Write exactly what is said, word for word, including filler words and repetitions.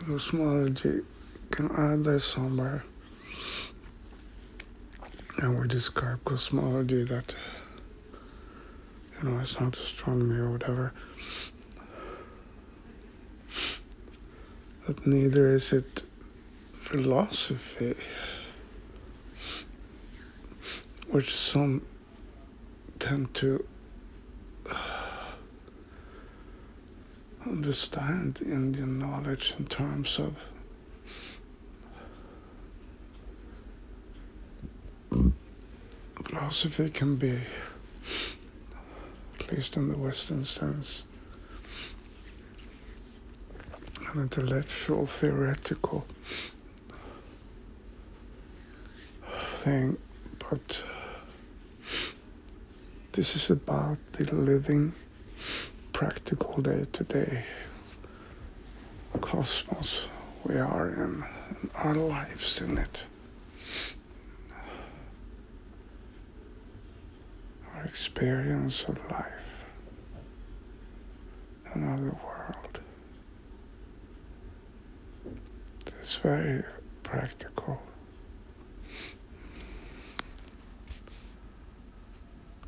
Cosmology can add there somewhere, and we describe cosmology that, you know, it's not astronomy or whatever, but neither is it philosophy, which some tend to understand Indian knowledge in terms of philosophy can be, at least in the Western sense, an intellectual, theoretical thing, but this is about the living, practical day-to-day cosmos we are in, and our lives in it. Our experience of life, another world. It's very practical.